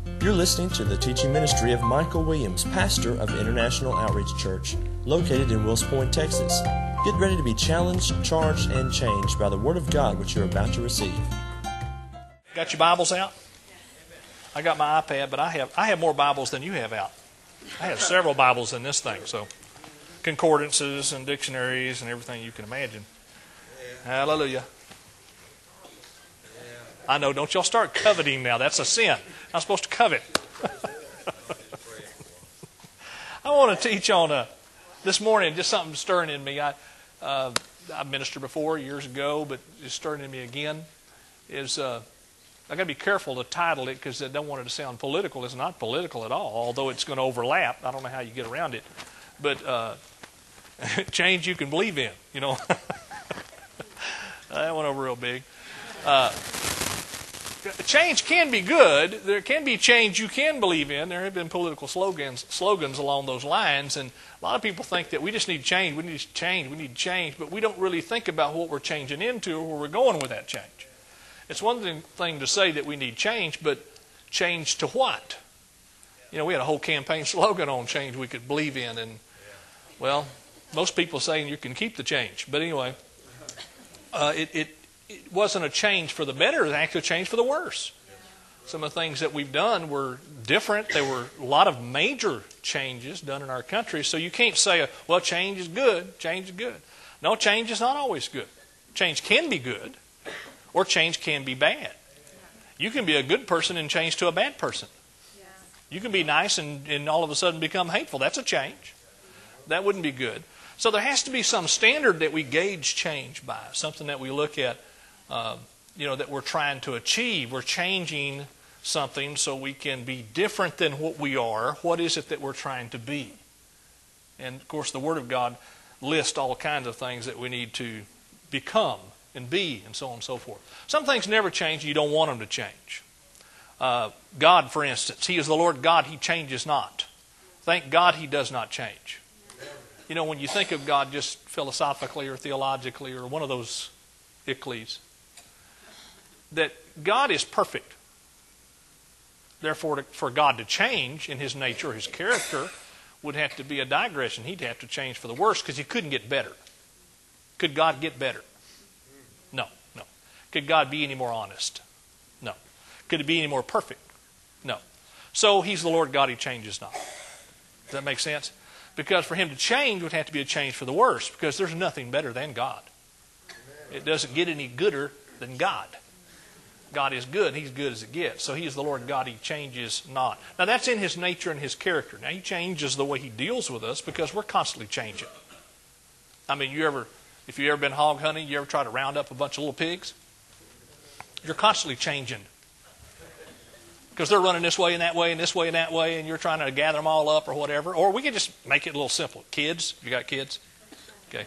You're listening to the teaching ministry of Michael Williams, pastor of International Outreach Church, located in Wills Point, Texas. Get ready to be challenged, charged, and changed by the Word of God which you're about to receive. Got your Bibles out? I got my iPad, but I have more Bibles than you have out. I have several Bibles in this thing, so concordances and dictionaries and everything you can imagine. Hallelujah. I know, don't y'all start coveting now. That's a sin. I'm supposed to covet. I want to teach on this morning, just something stirring in me. I ministered before years ago, but it's stirring in me again. I got to be careful to title it because I don't want it to sound political. It's not political at all, although it's going to overlap. I don't know how you get around it. But change you can believe in, you know. That went over real big. Change can be good. There can be change you can believe in. There have been political slogans along those lines, and a lot of people think that we just need change. We need change, but we don't really think about what we're changing into or where we're going with that change. It's one thing to say that we need change, but change to what? You know, we had a whole campaign slogan on change we could believe in, and, well, most people saying you can keep the change. But anyway, it wasn't a change for the better, it was actually a change for the worse. Some of the things that we've done were different. There were a lot of major changes done in our country, so you can't say, well, change is good, change is good. No, change is not always good. Change can be good, or change can be bad. You can be a good person and change to a bad person. You can be nice and all of a sudden become hateful. That's a change. That wouldn't be good. So there has to be some standard that we gauge change by, something that we look at, that we're trying to achieve. We're changing something so we can be different than what we are. What is it that we're trying to be? And, of course, the Word of God lists all kinds of things that we need to become and be, and so on and so forth. Some things never change. You don't want them to change. God, for instance, He is the Lord God. He changes not. Thank God He does not change. You know, when you think of God just philosophically or theologically or one of those Ickles, that God is perfect. Therefore, for God to change in His nature, His character, would have to be a digression. He'd have to change for the worse because He couldn't get better. Could God get better? No. Could God be any more honest? No. Could He be any more perfect? No. So He's the Lord God, He changes not. Does that make sense? Because for Him to change would have to be a change for the worse, because there's nothing better than God. It doesn't get any gooder than God. God is good. He's good as it gets. So He is the Lord God. He changes not. Now that's in His nature and His character. Now He changes the way He deals with us because we're constantly changing. I mean, if you've ever been hog hunting, you ever try to round up a bunch of little pigs? You're constantly changing. Because they're running this way and that way and this way and that way, and you're trying to gather them all up or whatever. Or we could just make it a little simple. Kids, you got kids? Okay.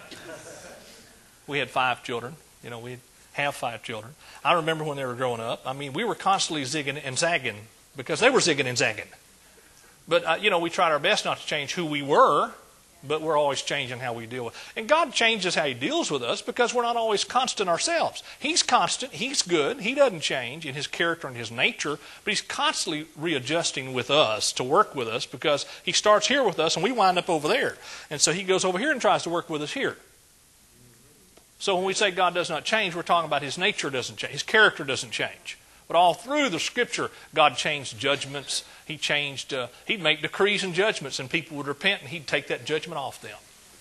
We had 5 children. You know, we have 5 children. I remember when they were growing up. I mean, we were constantly zigging and zagging because they were zigging and zagging. But, we tried our best not to change who we were, but we're always changing how we deal with it. And God changes how He deals with us because we're not always constant ourselves. He's constant. He's good. He doesn't change in His character and His nature, but He's constantly readjusting with us to work with us because He starts here with us and we wind up over there. And so He goes over here and tries to work with us here. So when we say God does not change, we're talking about His nature doesn't change. His character doesn't change. But all through the Scripture, God changed judgments. He'd make decrees and judgments, and people would repent, and He'd take that judgment off them.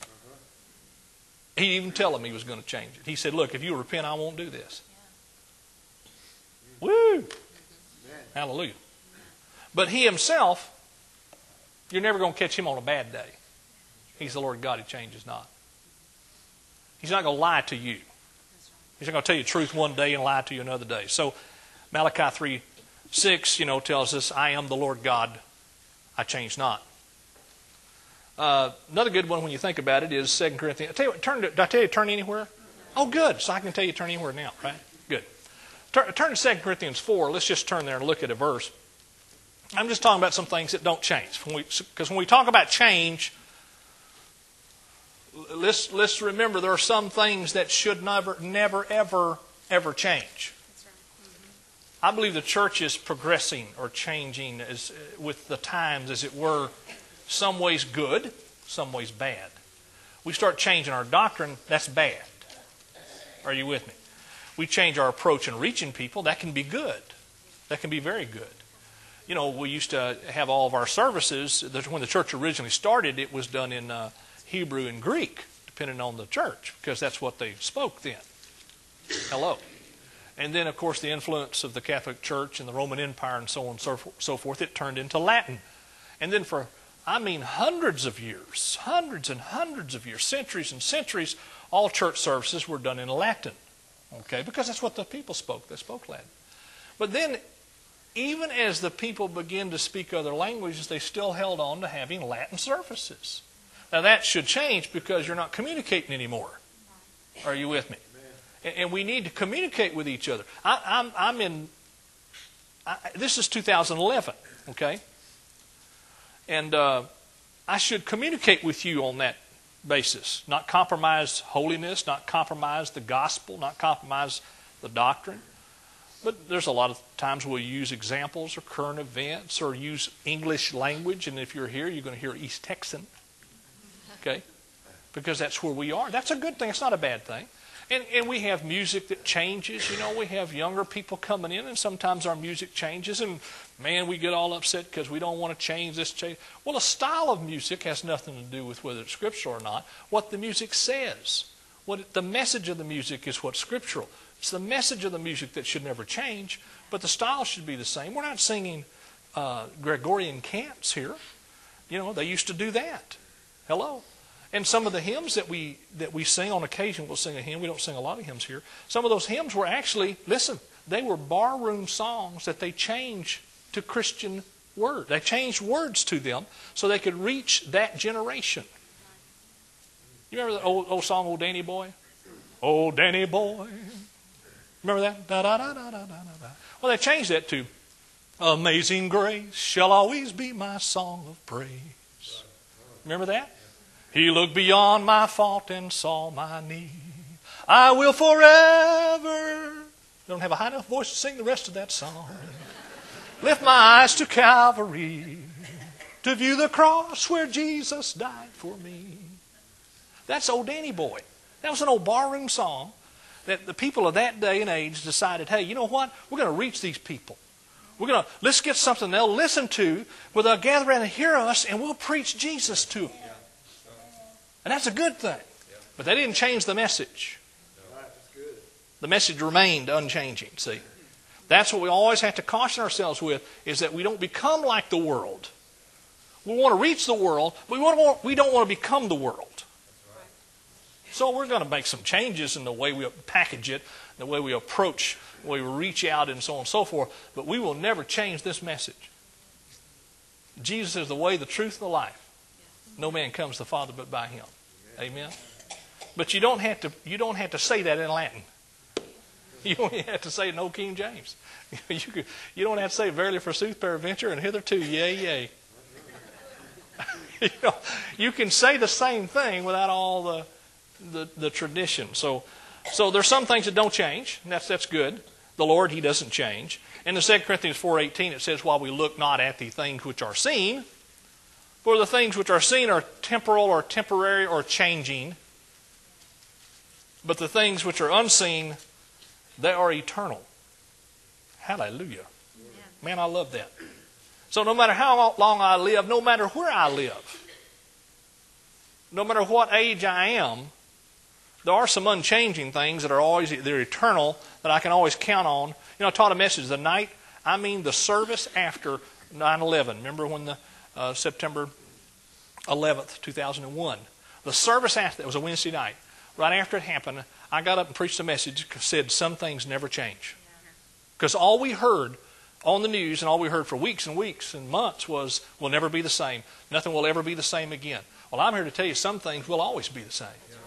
He'd even tell them He was going to change it. He said, look, if you repent, I won't do this. Yeah. Woo! Hallelujah. But He Himself, you're never going to catch Him on a bad day. He's the Lord God. He changes not. He's not going to lie to you. He's not going to tell you the truth one day and lie to you another day. So Malachi 3:6, tells us, I am the Lord God, I change not. Another good one when you think about it is 2 Corinthians. Did I tell you to turn anywhere? Oh, good. So I can tell you to turn anywhere now, right? Good. Turn to 2 Corinthians 4. Let's just turn there and look at a verse. I'm just talking about some things that don't change. Because when we talk about change, let's remember there are some things that should never, ever change. I believe the church is progressing or changing with the times, as it were, some ways good, some ways bad. We start changing our doctrine, that's bad. Are you with me? We change our approach in reaching people, that can be good. That can be very good. You know, we used to have all of our services, when the church originally started, it was done in Hebrew and Greek, depending on the church, because that's what they spoke then. Hello. And then, of course, the influence of the Catholic Church and the Roman Empire and so on and so forth, it turned into Latin. And then for, hundreds of years, hundreds and hundreds of years, centuries and centuries, all church services were done in Latin. Okay, because that's what the people spoke. They spoke Latin. But then, even as the people began to speak other languages, they still held on to having Latin services. Now that should change because you're not communicating anymore. Are you with me? And we need to communicate with each other. This is 2011, okay? And I should communicate with you on that basis. Not compromise holiness, not compromise the gospel, not compromise the doctrine. But there's a lot of times we'll use examples or current events or use English language. And if you're here, you're going to hear East Texan. Okay? Because that's where we are. That's a good thing. It's not a bad thing. And we have music that changes. You know, we have younger people coming in, and sometimes our music changes. And, man, we get all upset because we don't want to change this. Well, a style of music has nothing to do with whether it's scriptural or not. What the music says. The message of the music is what's scriptural. It's the message of the music that should never change, but the style should be the same. We're not singing Gregorian cants here. You know, they used to do that. Hello. And some of the hymns that we sing, on occasion we'll sing a hymn. We don't sing a lot of hymns here. Some of those hymns were actually, listen, they were barroom songs that they changed to Christian words. They changed words to them so they could reach that generation. You remember the old song, Old Danny Boy? Old Danny Boy. Remember that? Da, da, da, da, da, da, da. Well, they changed that to Amazing Grace shall always be my song of praise. Remember that? He looked beyond my fault and saw my need. I will forever. Don't have a high enough voice to sing the rest of that song. Lift my eyes to Calvary to view the cross where Jesus died for me. That's Old Danny Boy. That was an old barroom song that the people of that day and age decided, hey, you know what? We're going to reach these people. Let's get something they'll listen to where they'll gather around and hear us, and we'll preach Jesus to them. And that's a good thing. But they didn't change the message. The message remained unchanging, see. That's what we always have to caution ourselves with, is that we don't become like the world. We want to reach the world, but we don't want to become the world. So we're going to make some changes in the way we package it, the way we approach, the way we reach out, and so on and so forth. But we will never change this message. Jesus is the way, the truth, and the life. No man comes to the Father but by Him. Amen. But you don't have to say that in Latin. You only have to say it in Old King James. You don't have to say verily forsooth, peradventure, and hitherto, yea, yea. You can say the same thing without all the tradition. So there's some things that don't change. And that's good. The Lord, He doesn't change. In the 2 Corinthians 4:18 it says, while we look not at the things which are seen, for the things which are seen are temporal or temporary or changing, but the things which are unseen, they are eternal. Hallelujah. Man, I love that. So no matter how long I live, no matter where I live, no matter what age I am, there are some unchanging things that are they're eternal, that I can always count on. You know, I taught a message the service after 9/11. Remember when the September 11th, 2001. The service after that was a Wednesday night. Right after it happened, I got up and preached a message that said some things never change. Because all we heard on the news and all we heard for weeks and weeks and months was, we'll never be the same. Nothing will ever be the same again. Well, I'm here to tell you some things will always be the same.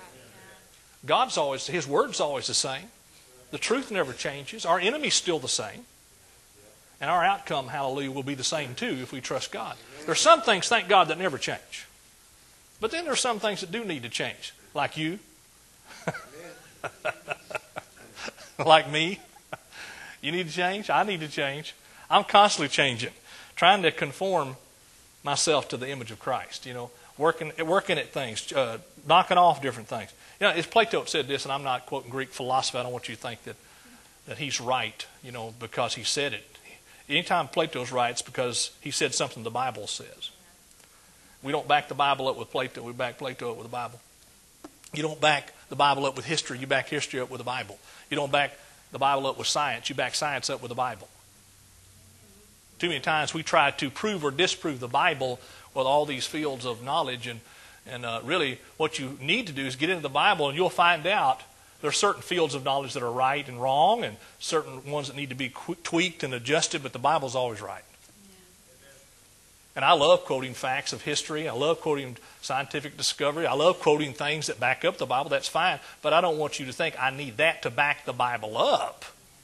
His word's always the same. The truth never changes. Our enemy's still the same. And our outcome, hallelujah, will be the same too if we trust God. There's some things, thank God, that never change. But then there's some things that do need to change. Like you. Like me. You need to change? I need to change. I'm constantly changing, trying to conform myself to the image of Christ, working at things, knocking off different things. It's Plato that said this, and I'm not quoting Greek philosophy. I don't want you to think that he's right, because he said it. Anytime Plato's right, it's because he said something the Bible says. We don't back the Bible up with Plato. We back Plato up with the Bible. You don't back the Bible up with history. You back history up with the Bible. You don't back the Bible up with science. You back science up with the Bible. Too many times we try to prove or disprove the Bible with all these fields of knowledge, and really what you need to do is get into the Bible, and you'll find out there are certain fields of knowledge that are right and wrong, and certain ones that need to be tweaked and adjusted, but the Bible's always right. And I love quoting facts of history. I love quoting scientific discovery. I love quoting things that back up the Bible. That's fine. But I don't want you to think I need that to back the Bible up.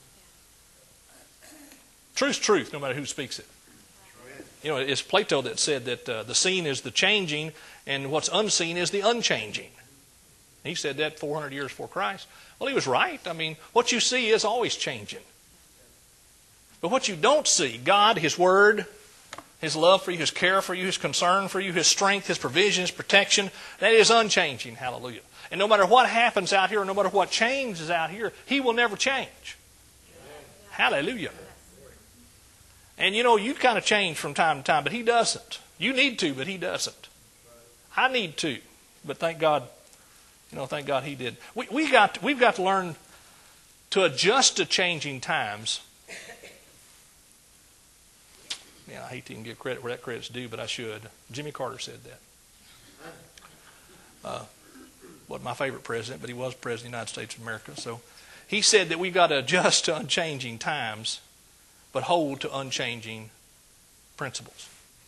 Truth's truth, no matter who speaks it. It's Plato that said that the seen is the changing, and what's unseen is the unchanging. He said that 400 years before Christ. Well, he was right. I mean, what you see is always changing. But what you don't see, God, His Word, His love for you, His care for you, His concern for you, His strength, His provision, His protection, that is unchanging. Hallelujah. And no matter what happens out here, or no matter what changes out here, He will never change. Hallelujah. And you kind of change from time to time, but He doesn't. You need to, but He doesn't. I need to, but thank God, thank God He did. We've got to learn to adjust to changing times. I hate to even give credit where that credit's due, but I should. Jimmy Carter said that. Wasn't my favorite president, but he was president of the United States of America. So he said that we've got to adjust to unchanging times, but hold to unchanging principles.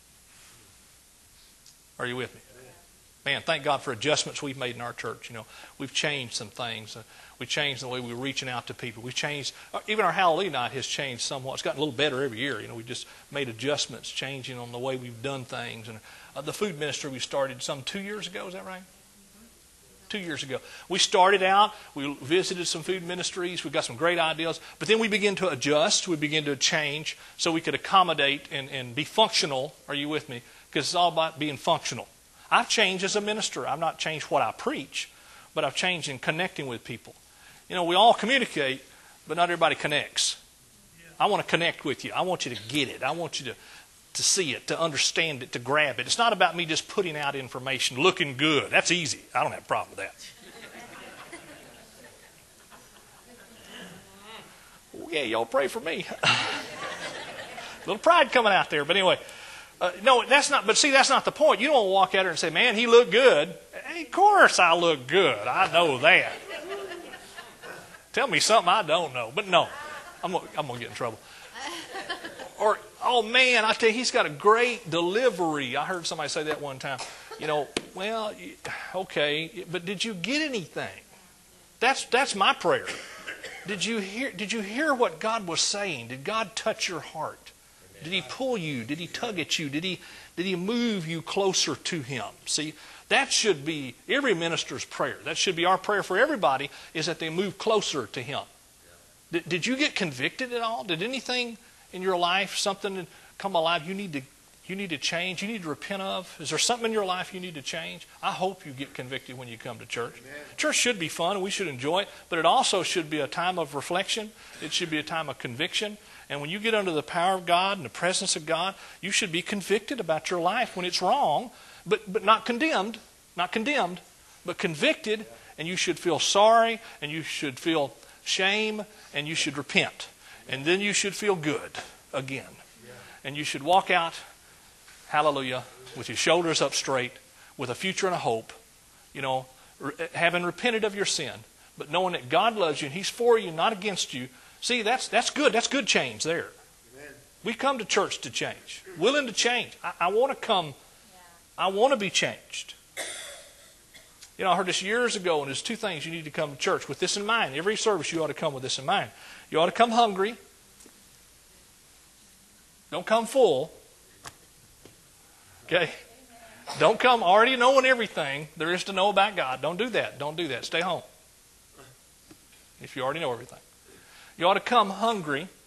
Are you with me? Man, thank God for adjustments we've made in our church. We've changed some things. We've changed the way we're reaching out to people. We've changed, even our Hallelujah night has changed somewhat. It's gotten a little better every year. We just made adjustments, changing on the way we've done things. And the food ministry we started some 2 years ago, is that right? 2 years ago. We started out, we visited some food ministries, we got some great ideas, but then we began to adjust, we began to change so we could accommodate and be functional. Are you with me? Because it's all about being functional. I've changed as a minister. I've not changed what I preach, but I've changed in connecting with people. We all communicate, but not everybody connects. I want to connect with you. I want you to get it. I want you to see it, to understand it, to grab it. It's not about me just putting out information, looking good. That's easy. I don't have a problem with that. Oh, yeah, y'all pray for me. A little pride coming out there, but anyway. No, that's not. But see, that's not the point. You don't walk out there and say, "Man, he looked good." Hey, of course, I look good. I know that. Tell me something I don't know. But no, I'm gonna get in trouble. Or, oh man, I tell you, he's got a great delivery. I heard somebody say that one time. Well, okay, but did you get anything? That's my prayer. Did you hear what God was saying? Did God touch your heart? Did He pull you? Did He tug at you? Did He move you closer to Him? See, that should be every minister's prayer. That should be our prayer for everybody, is that they move closer to Him. Did you get convicted at all? Did anything in your life, something come alive you need to change, you need to repent of? Is there something in your life you need to change? I hope you get convicted when you come to church. Amen. Church should be fun and we should enjoy it, but it also should be a time of reflection. It should be a time of conviction. And when you get under the power of God and the presence of God, you should be convicted about your life when it's wrong, but not condemned, but convicted, and you should feel sorry, and you should feel shame, and you should repent. And then you should feel good again. And you should walk out, hallelujah, with your shoulders up straight, with a future and a hope, having repented of your sin, but knowing that God loves you and He's for you, not against you. See, that's good. That's good change there. Amen. We come to church to change. Willing to change. I want to come. I want to be changed. I heard this years ago, and there's two things you need to come to church with this in mind. Every service you ought to come with this in mind. You ought to come hungry. Don't come full. Okay? Don't come already knowing everything there is to know about God. Don't do that. Don't do that. Stay home. If you already know everything. You ought to come hungry,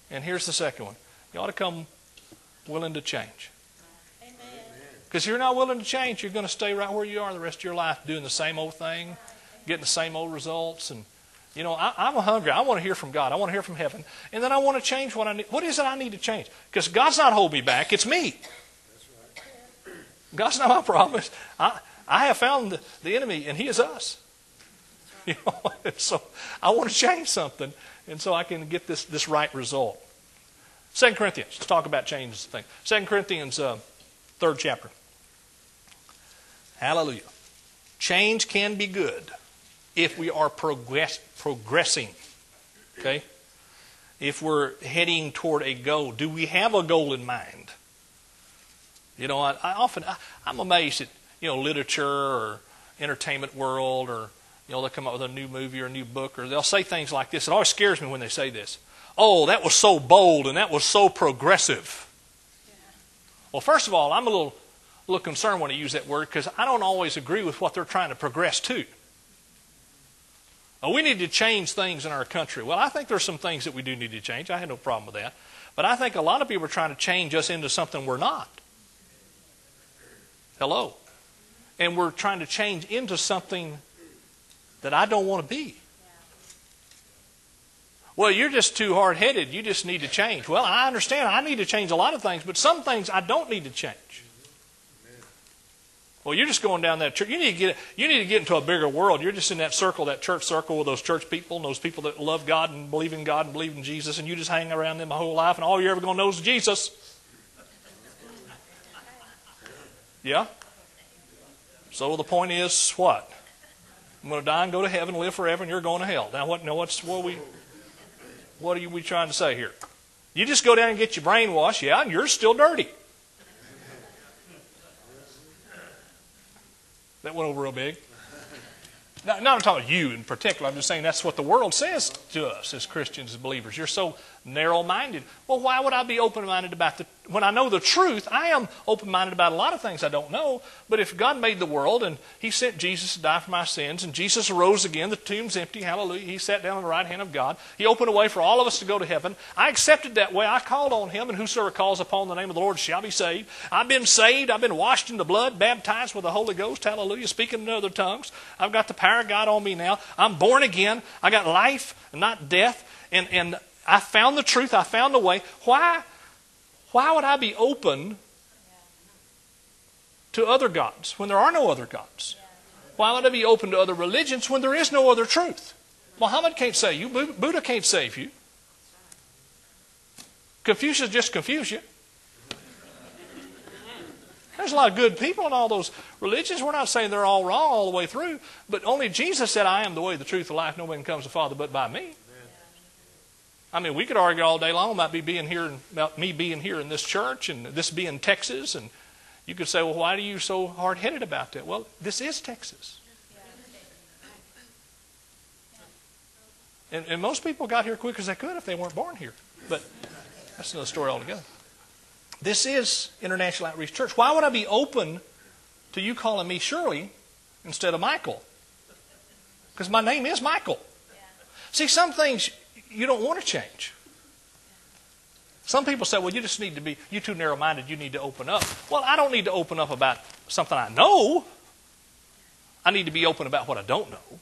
And here's the second one. You ought to come willing to change. Because if you're not willing to change, you're going to stay right where you are the rest of your life doing the same old thing, getting the same old results. And, you know, I'm hungry. I want to hear from God. I want to hear from heaven. And then I want to change what I need. What is it I need to change? Because God's not holding me back. It's me. God's not my problem. I have found the enemy, and he is us. You know, so I want to change something, and so I can get this right result. 2 Corinthians. Let's talk about change as a thing. 2 Corinthians, 3rd chapter. Hallelujah. Change can be good if we are progressing. Okay? If we're heading toward a goal. Do we have a goal in mind? You know, I'm amazed at, you know, literature or entertainment world, or, you know, they'll come up with a new movie or a new book, or they'll say things like this. It always scares me when they say this. Oh, that was so bold and that was so progressive. Well, first of all, I'm a little concerned when I use that word, because I don't always agree with what they're trying to progress to. Oh, we need to change things in our country. Well, I think there's some things that we do need to change. I have no problem with that. But I think a lot of people are trying to change us into something we're not. Hello. And we're trying to change into something that I don't want to be. Well, you're just too hard-headed. You just need to change. Well, I understand. I need to change a lot of things, but some things I don't need to change. Well, you're just going down that church. You need to get into a bigger world. You're just in that circle, that church circle with those church people and those people that love God and believe in Jesus, and you just hang around them my whole life, and all you're ever going to know is Jesus. Yeah? So the point is what? I'm going to die and go to heaven, live forever, and you're going to hell. Now, what are we trying to say here? You just go down and get your brainwashed, yeah, and you're still dirty. That went over real big. Now, I'm talking about you in particular. I'm just saying that's what the world says to us as Christians, as believers. You're so narrow-minded. Well, why would I be open-minded about when I know the truth? I am open-minded about a lot of things I don't know. But if God made the world and He sent Jesus to die for my sins, and Jesus arose again, the tomb's empty, hallelujah, He sat down on the right hand of God. He opened a way for all of us to go to heaven. I accepted that way. I called on Him, and whosoever calls upon the name of the Lord shall be saved. I've been saved. I've been washed in the blood, baptized with the Holy Ghost, hallelujah, speaking in other tongues. I've got the power of God on me now. I'm born again. I got life, not death. And I found the truth. I found the way. Why would I be open to other gods when there are no other gods? Why would I be open to other religions when there is no other truth? Muhammad can't save you. Buddha can't save you. Confucius just confused you. There's a lot of good people in all those religions. We're not saying they're all wrong all the way through, but only Jesus said, I am the way, the truth, the life. No one comes to the Father but by me. I mean, we could argue all day long about me being here in this church and this being Texas. And you could say, well, why are you so hard-headed about that? Well, this is Texas. And most people got here quick as they could if they weren't born here. But that's another story altogether. This is International Outreach Church. Why would I be open to you calling me Shirley instead of Michael? Because my name is Michael. See, some things you don't want to change. Some people say, well, you just need to be, you're too narrow-minded, you need to open up. Well, I don't need to open up about something I know. I need to be open about what I don't know.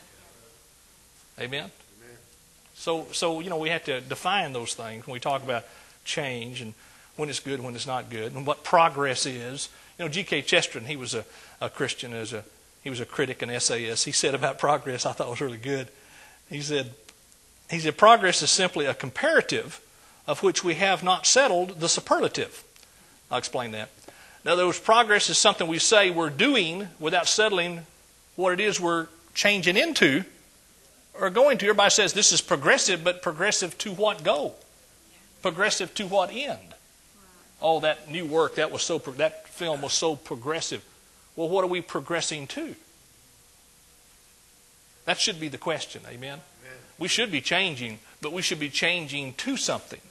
Amen? So we have to define those things when we talk about change and when it's good, when it's not good, and what progress is. G.K. Chesterton, he was a Christian, he was a critic, an essayist. He said about progress, I thought was really good. He said, progress is simply a comparative of which we have not settled the superlative. I'll explain that. In other words, progress is something we say we're doing without settling what it is we're changing into or going to. Everybody says this is progressive, but progressive to what goal? Progressive to what end? Oh, that new work, that film was so progressive. Well, what are we progressing to? That should be the question, amen? We should be changing, but we should be changing to something.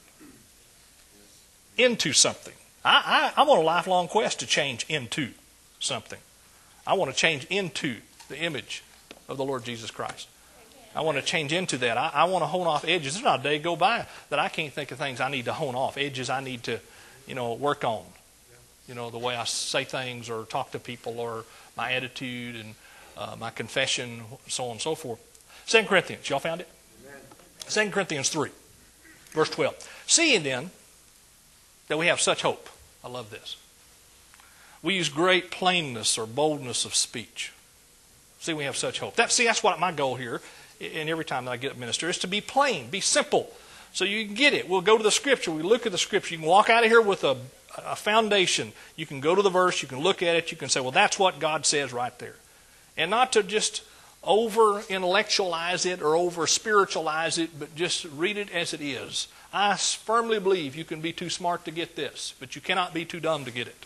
Into something. I'm on a lifelong quest to change into something. I want to change into the image of the Lord Jesus Christ. I want to change into that. I want to hone off edges. There's not a day go by that I can't think of things I need to hone off, edges I need to, work on. The way I say things or talk to people or my attitude and my confession, so on and so forth. 2 Corinthians, y'all found it? Amen. 2 Corinthians 3, verse 12. Seeing then that we have such hope. I love this. We use great plainness or boldness of speech. See, we have such hope. That's what my goal here, and every time that I get up minister, is to be plain, be simple, so you can get it. We'll go to the Scripture. We look at the Scripture. You can walk out of here with a foundation. You can go to the verse. You can look at it. You can say, well, that's what God says right there. And not to just over-intellectualize it or over-spiritualize it, but just read it as it is. I firmly believe you can be too smart to get this, but you cannot be too dumb to get it.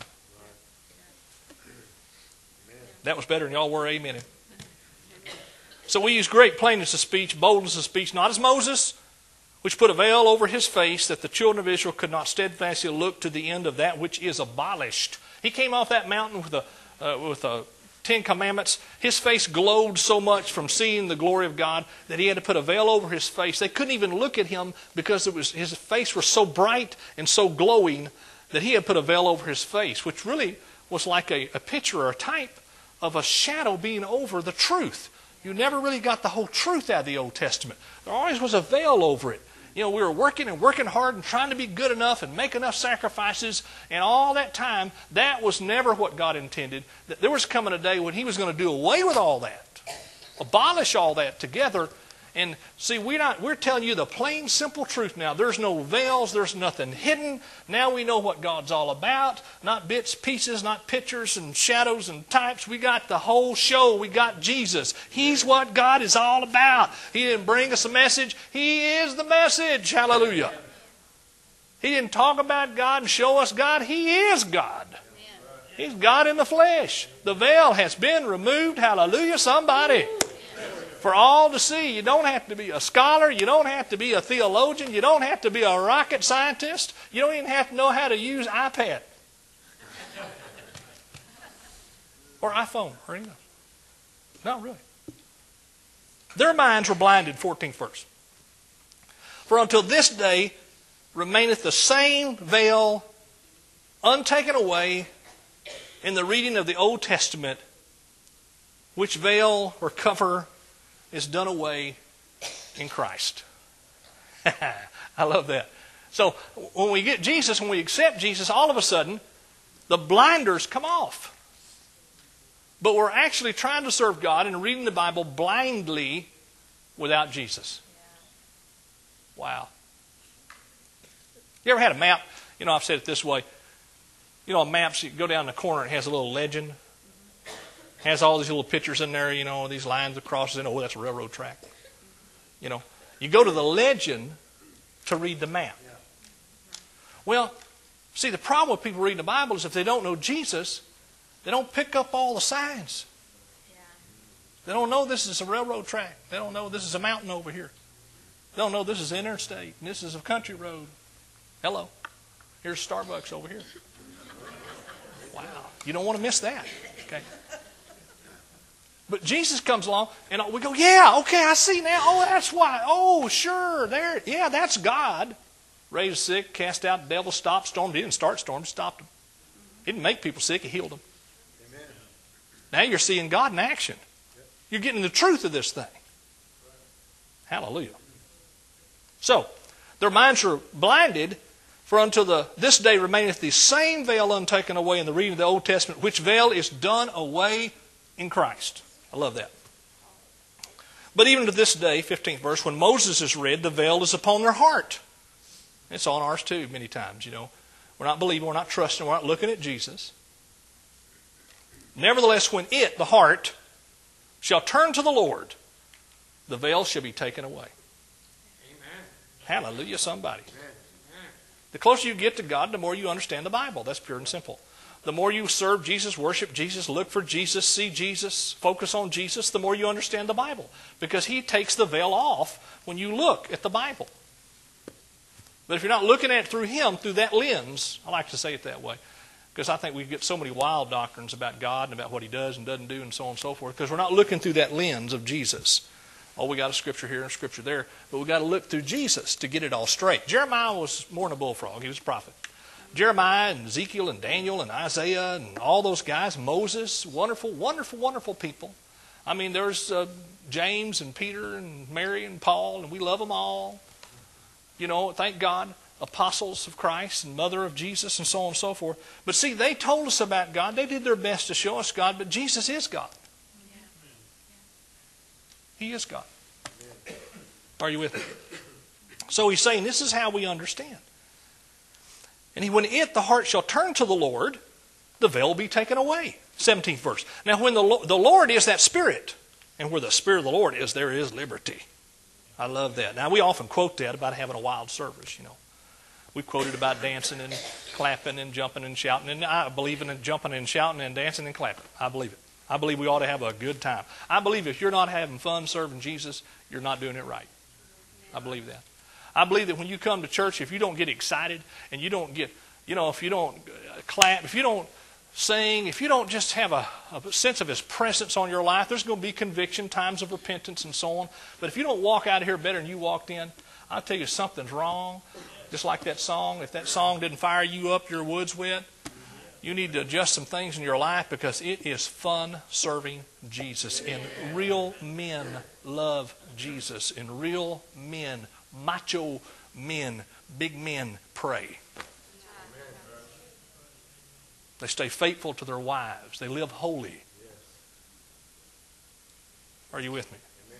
That was better than y'all were, amen. So we use great plainness of speech, boldness of speech, not as Moses, which put a veil over his face that the children of Israel could not steadfastly look to the end of that which is abolished. He came off that mountain with the 10 Commandments. His face glowed so much from seeing the glory of God that he had to put a veil over his face. They couldn't even look at him because his face was so bright and so glowing that he had put a veil over his face, which really was like a picture or a type of a shadow being over the truth. You never really got the whole truth out of the Old Testament. There always was a veil over it. We were working and working hard and trying to be good enough and make enough sacrifices, and all that time, that was never what God intended. There was coming a day when He was going to do away with all that, abolish all that together. And see, we're telling you the plain, simple truth now. There's no veils. There's nothing hidden. Now we know what God's all about. Not bits, pieces, not pictures and shadows and types. We got the whole show. We got Jesus. He's what God is all about. He didn't bring us a message. He is the message. Hallelujah. He didn't talk about God and show us God. He is God. He's God in the flesh. The veil has been removed. Hallelujah, somebody. For all to see. You don't have to be a scholar. You don't have to be a theologian. You don't have to be a rocket scientist. You don't even have to know how to use iPad. Or iPhone. Or anything. No, really. Their minds were blinded, 14th verse. For until this day remaineth the same veil untaken away in the reading of the Old Testament, which veil or cover is done away in Christ. I love that. So when we get Jesus, when we accept Jesus, all of a sudden the blinders come off. But we're actually trying to serve God and reading the Bible blindly without Jesus. Wow. You ever had a map? I've said it this way. A map, so you go down the corner and it has a little legend. Has all these little pictures in there, these lines across it. Oh, that's a railroad track. You go to the legend to read the map. Well, see, the problem with people reading the Bible is if they don't know Jesus, they don't pick up all the signs. They don't know this is a railroad track. They don't know this is a mountain over here. They don't know this is an interstate and this is a country road. Hello. Here's Starbucks over here. Wow. You don't want to miss that. Okay. But Jesus comes along, and we go, yeah, okay, I see now. Oh, that's why. Oh, sure, there. Yeah, that's God. Raised the sick, cast out the devil, stopped storms. He didn't start storms, he stopped them. He didn't make people sick, He healed them. Amen. Now you're seeing God in action. You're getting the truth of this thing. Hallelujah. So, their minds are blinded, for until this day remaineth the same veil untaken away in the reading of the Old Testament, which veil is done away in Christ. I love that. But even to this day, 15th verse, when Moses is read, the veil is upon their heart. It's on ours too, many times, We're not believing, we're not trusting, we're not looking at Jesus. Nevertheless, when the heart, shall turn to the Lord, the veil shall be taken away. Amen. Hallelujah, somebody. Amen. The closer you get to God, the more you understand the Bible. That's pure and simple. The more you serve Jesus, worship Jesus, look for Jesus, see Jesus, focus on Jesus, the more you understand the Bible. Because He takes the veil off when you look at the Bible. But if you're not looking at it through Him, through that lens, I like to say it that way, because I think we get so many wild doctrines about God and about what He does and doesn't do and so on and so forth, because we're not looking through that lens of Jesus. Oh, we got a scripture here and a scripture there. But we got to look through Jesus to get it all straight. Jeremiah was more than a bullfrog. He was a prophet. Jeremiah and Ezekiel and Daniel and Isaiah and all those guys, Moses, wonderful, wonderful, wonderful people. I mean, there's James and Peter and Mary and Paul, and we love them all. You know, thank God, apostles of Christ and mother of Jesus and so on and so forth. But see, they told us about God. They did their best to show us God, but Jesus is God. He is God. Are you with me? So he's saying this is how we understand. And when the heart shall turn to the Lord, the veil will be taken away. 17th verse. Now when the Lord is that Spirit, and where the Spirit of the Lord is, there is liberty. I love that. Now we often quote that about having a wild service, you know. We quoted about dancing and clapping and jumping and shouting. And I believe in jumping and shouting and dancing and clapping. I believe it. I believe we ought to have a good time. I believe if you're not having fun serving Jesus, you're not doing it right. I believe that. I believe that when you come to church, if you don't get excited and you don't get, you know, if you don't clap, if you don't sing, if you don't just have a sense of His presence on your life, there's going to be conviction, times of repentance and so on. But if you don't walk out of here better than you walked in, I'll tell you something's wrong. Just like that song, if that song didn't fire you up, your wood's wet. You need to adjust some things in your life because it is fun serving Jesus. And real men love Jesus. And real men, macho men, big men pray. They stay faithful to their wives. They live holy. Are you with me?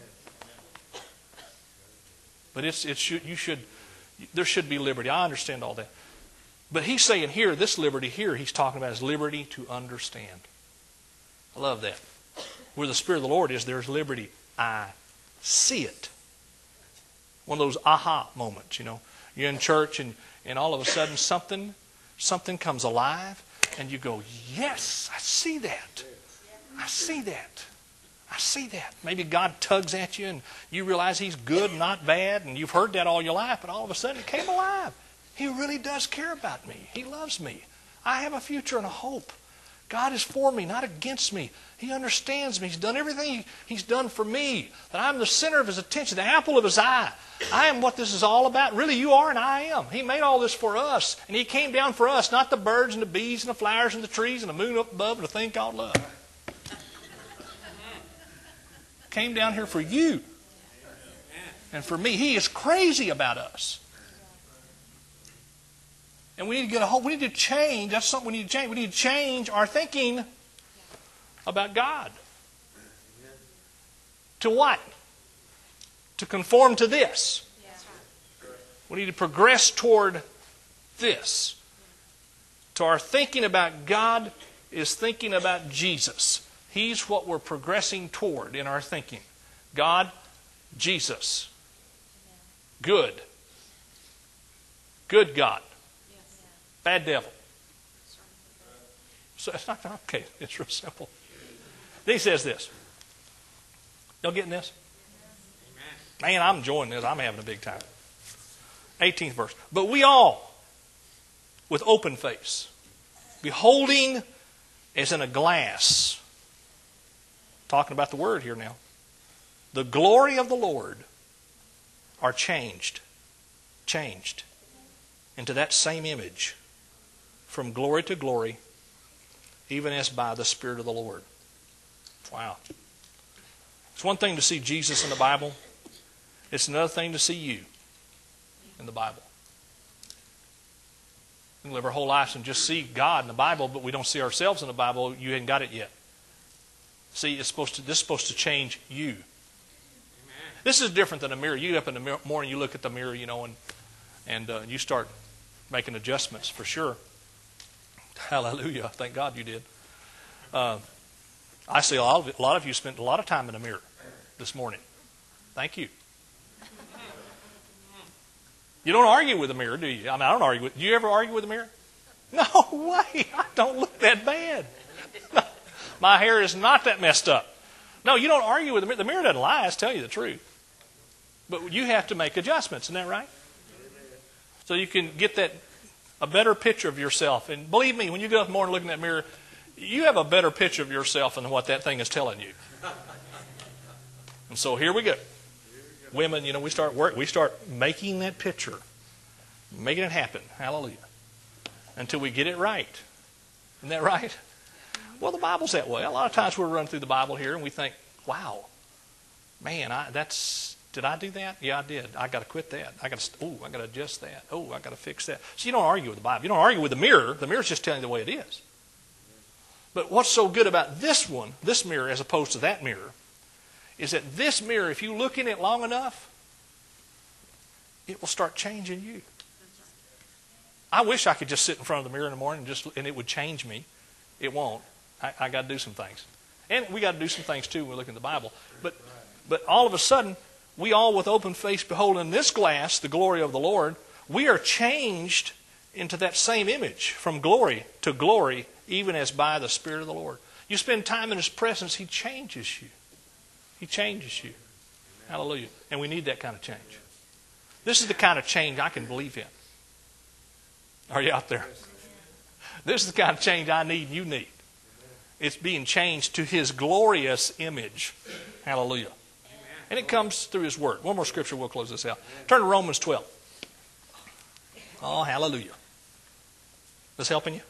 But there should be liberty. I understand all that. But he's saying here, this liberty here, he's talking about is liberty to understand. I love that. Where the Spirit of the Lord is, there's liberty. I see it. One of those aha moments, you know. You're in church and all of a sudden something comes alive and you go, yes, I see that. I see that. I see that. Maybe God tugs at you and you realize He's good, not bad, and you've heard that all your life, but all of a sudden it came alive. He really does care about me. He loves me. I have a future and a hope. God is for me, not against me. He understands me. He's done everything He's done for me. That I'm the center of His attention, the apple of His eye. I am what this is all about. Really, you are and I am. He made all this for us. And He came down for us, not the birds and the bees and the flowers and the trees and the moon up above and the thing called love. Came down here for you and for me. He is crazy about us. And we need to get a hold. We need to change. That's something we need to change. We need to change our thinking about God. To what? To conform to this. We need to progress toward this. To our thinking about God is thinking about Jesus. He's what we're progressing toward in our thinking. God, Jesus. Good. Good God. Bad devil. So it's not okay. It's real simple. Then he says this. Y'all getting this? Man, I'm enjoying this. I'm having a big time. 18th verse. But we all, with open face, beholding as in a glass, talking about the word here now, the glory of the Lord, are changed into that same image, from glory to glory, even as by the Spirit of the Lord. Wow. It's one thing to see Jesus in the Bible. It's another thing to see you in the Bible. We live our whole lives and just see God in the Bible, but we don't see ourselves in the Bible. You haven't got it yet. See, this is supposed to change you. Amen. This is different than a mirror. You get up in the morning, you look at the mirror, you know, and you start making adjustments for sure. Hallelujah. Thank God you did. I see a lot of you spent a lot of time in the mirror this morning. Thank you. You don't argue with the mirror, do you? I mean, I don't argue with. Do you ever argue with the mirror? No way. I don't look that bad. My hair is not that messed up. No, you don't argue with the mirror. The mirror doesn't lie. It's telling you the truth. But you have to make adjustments. Isn't that right? So you can get a better picture of yourself. And believe me, when you get up in the morning looking in that mirror, you have a better picture of yourself than what that thing is telling you. And so here we go. Women, we start making that picture, making it happen. Hallelujah. Until we get it right. Isn't that right? Well, the Bible's that way. A lot of times we'll run through the Bible here and we think, wow, man, did I do that? Yeah, I did. I got to quit that. I got to adjust that. Oh, I got to fix that. So you don't argue with the Bible. You don't argue with the mirror. The mirror's just telling you the way it is. But what's so good about this mirror, as opposed to that mirror, is that this mirror, if you look in it long enough, it will start changing you. I wish I could just sit in front of the mirror in the morning and it would change me. It won't. I got to do some things. And we got to do some things too when we look in the Bible. But all of a sudden, we all with open face behold in this glass the glory of the Lord, we are changed into that same image from glory to glory, even as by the Spirit of the Lord. You spend time in His presence, He changes you. He changes you. Hallelujah. And we need that kind of change. This is the kind of change I can believe in. Are you out there? This is the kind of change I need and you need. It's being changed to His glorious image. Hallelujah. And it comes through His Word. One more scripture, we'll close this out. Turn to Romans 12. Oh, hallelujah. This helping you?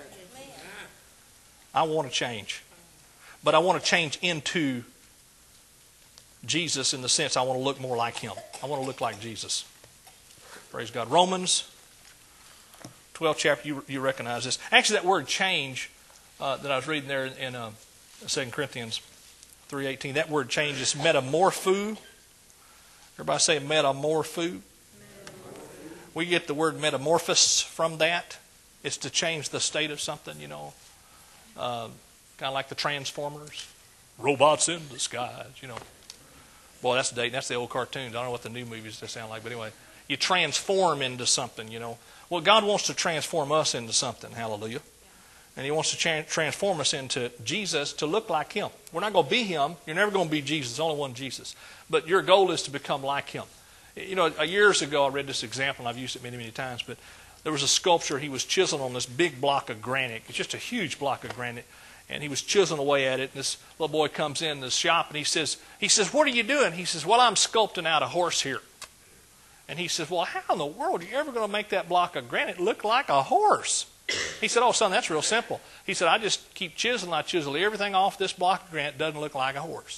I want to change. But I want to change into Jesus in the sense I want to look more like Him. I want to look like Jesus. Praise God. Romans 12th chapter, you recognize this. Actually, that word change that I was reading there in 2 Corinthians 3:18, that word change is metamorpho. Everybody say metamorpho. We get the word metamorphosis from that. It's to change the state of something, kind of like the Transformers. Robots in disguise, Boy, that's dating. That's the old cartoons. I don't know what the new movies sound like, but anyway, you transform into something, Well, God wants to transform us into something. Hallelujah. And He wants to transform us into Jesus to look like Him. We're not going to be Him. You're never going to be Jesus. There's only one Jesus. But your goal is to become like Him. Years ago I read this example, and I've used it many, many times, but there was a sculptor. He was chiseling on this big block of granite. It's just a huge block of granite. And he was chiseling away at it. And this little boy comes in the shop, and he says, "What are you doing?" He says, "Well, I'm sculpting out a horse here." And he says, "Well, how in the world are you ever going to make that block of granite look like a horse?" He said, "Oh, son, that's real simple." He said, "I just keep chiseling. I chisel everything off this block of granite. Doesn't look like a horse.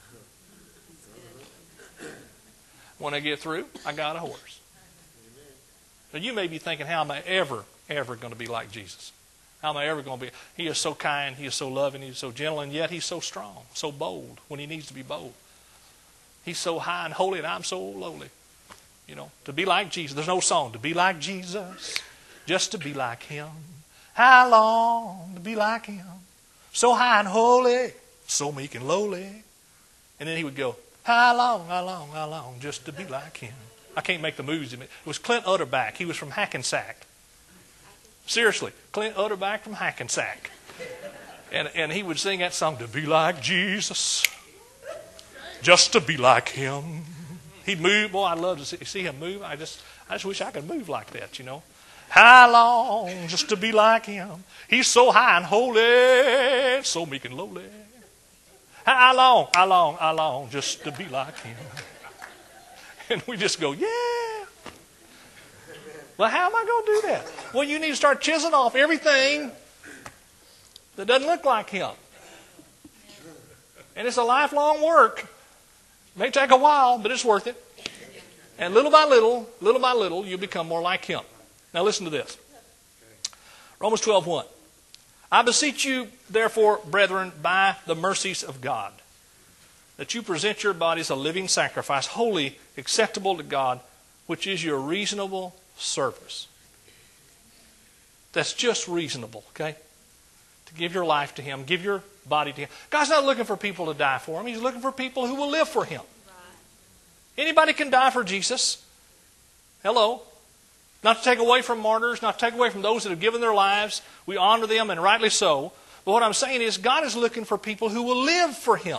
When I get through, I got a horse." So you may be thinking, how am I ever going to be like Jesus? How am I ever going to be? He is so kind. He is so loving. He is so gentle. And yet He's so strong, so bold when He needs to be bold. He's so high and holy, and I'm so lowly. To be like Jesus. There's no song. To be like Jesus. Just to be like Him. How long to be like Him? So high and holy. So meek and lowly. And then he would go, how long, just to be like Him. I can't make the moves. It was Clint Utterback. He was from Hackensack. Seriously, Clint Utterback from Hackensack. And he would sing that song, to be like Jesus. Just to be like Him. He'd move. Boy, I'd love to see him move. I just wish I could move like that, How long just to be like Him? He's so high and holy, so meek and lowly. How long just to be like Him? And we just go, yeah. Well, how am I going to do that? Well, you need to start chiseling off everything that doesn't look like Him. And it's a lifelong work. It may take a while, but it's worth it. And little by little, you become more like Him. Now listen to this. Romans 12:1. I beseech you, therefore, brethren, by the mercies of God, that you present your bodies a living sacrifice, holy, acceptable to God, which is your reasonable service. That's just reasonable, okay? To give your life to Him, give your body to Him. God's not looking for people to die for Him. He's looking for people who will live for Him. Anybody can die for Jesus. Hello. Not to take away from martyrs, not to take away from those that have given their lives. We honor them, and rightly so. But what I'm saying is God is looking for people who will live for Him.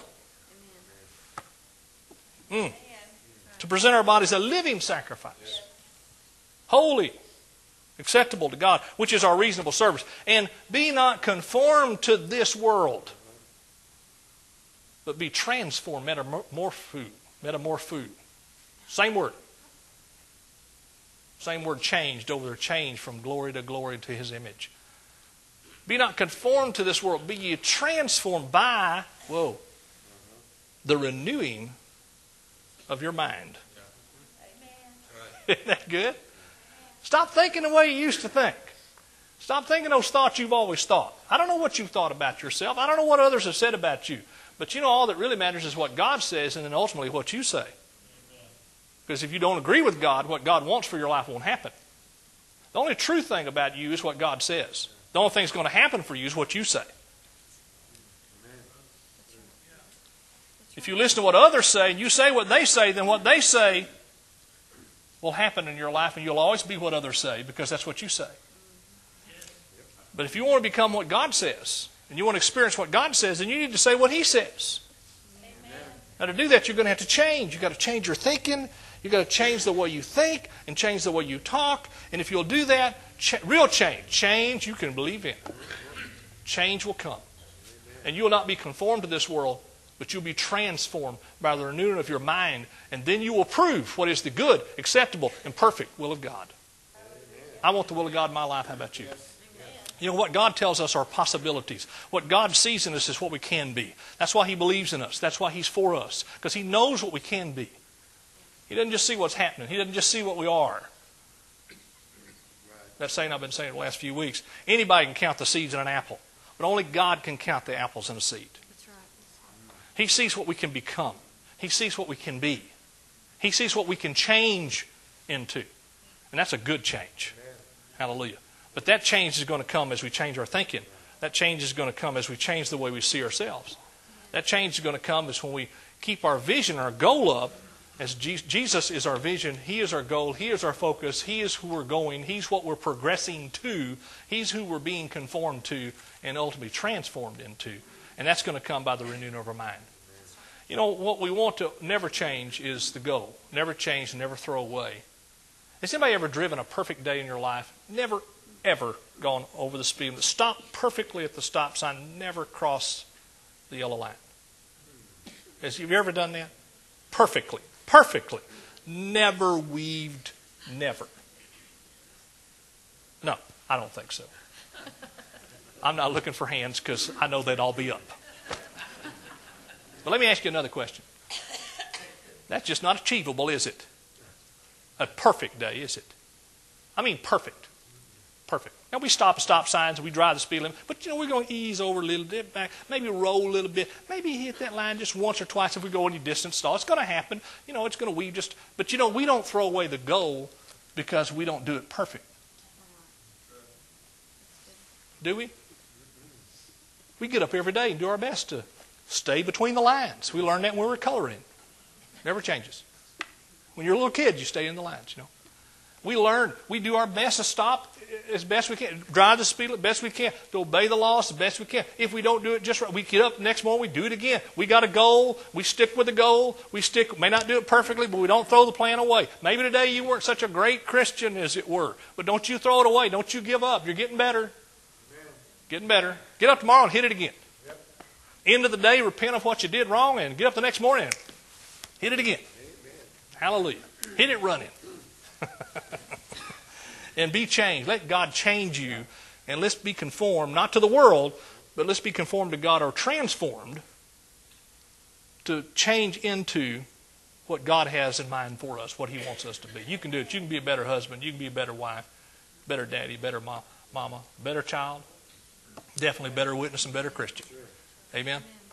To present our bodies a living sacrifice. Holy, acceptable to God, which is our reasonable service. And be not conformed to this world, but be transformed, metamorpho. Same word. Same word, changed over there. Changed from glory to His image. Be not conformed to this world. Be ye transformed by, the renewing of your mind. Isn't that good? Stop thinking the way you used to think. Stop thinking those thoughts you've always thought. I don't know what you've thought about yourself. I don't know what others have said about you. But you know, all that really matters is what God says and then ultimately what you say. Because if you don't agree with God, what God wants for your life won't happen. The only true thing about you is what God says. The only thing that's going to happen for you is what you say. If you listen to what others say and you say what they say, then what they say will happen in your life, and you'll always be what others say because that's what you say. But if you want to become what God says, and you want to experience what God says, then you need to say what He says. Amen. Now to do that, you're going to have to change. You've got to change your thinking. You've got to change the way you think and change the way you talk. And if you'll do that, real change you can believe in. Change will come. And you will not be conformed to this world, but you'll be transformed by the renewing of your mind. And then you will prove what is the good, acceptable, and perfect will of God. I want the will of God in my life. How about you? You know, what God tells us are possibilities. What God sees in us is what we can be. That's why He believes in us. That's why He's for us. Because He knows what we can be. He doesn't just see what's happening. He doesn't just see what we are. That saying I've been saying the last few weeks. Anybody can count the seeds in an apple. But only God can count the apples in a seed. That's right. He sees what we can become. He sees what we can be. He sees what we can change into. And that's a good change. Hallelujah. But that change is going to come as we change our thinking. That change is going to come as we change the way we see ourselves. That change is going to come as when we keep our vision, our goal up, as Jesus is our vision, He is our goal, He is our focus, He is who we're going, He's what we're progressing to, He's who we're being conformed to and ultimately transformed into. And that's going to come by the renewing of our mind. You know, what we want to never change is the goal. Never change, never throw away. Has anybody ever driven a perfect day in your life? Never, ever gone over the speed limit. Stop perfectly at the stop sign. Never cross the yellow line. Have you ever done that? Perfectly. Perfectly. Never weaved. Never. No, I don't think so. I'm not looking for hands because I know they'd all be up. But let me ask you another question. That's just not achievable, is it? A perfect day, is it? I mean perfect. Perfect. Now we stop at stop signs and we drive the speed limit, but you know, we're going to ease over a little bit back, maybe roll a little bit, maybe hit that line just once or twice if we go any distance stall. It's going to happen. You know, it's going to weave just, but you know, we don't throw away the goal because we don't do it perfect. Do we? We get up every day and do our best to stay between the lines. We learned that when we were coloring. Never changes. When you're a little kid, you stay in the lines, you know. We learn, we do our best to stop as best we can, drive the speed as best we can, to obey the laws as best we can. If we don't do it just right, we get up the next morning, we do it again. We got a goal, we stick with the goal, may not do it perfectly, but we don't throw the plan away. Maybe today you weren't such a great Christian as it were, but don't you throw it away, don't you give up. You're getting better. Getting better. Get up tomorrow and hit it again. End of the day, repent of what you did wrong and get up the next morning and hit it again. Hallelujah. Hit it running. And be changed. Let God change you. And let's be conformed, not to the world, but let's be conformed to God, or transformed to change into what God has in mind for us, what He wants us to be. You can do it. You can be a better husband. You can be a better wife, better daddy, better mama, better child. Definitely better witness and better Christian. Amen.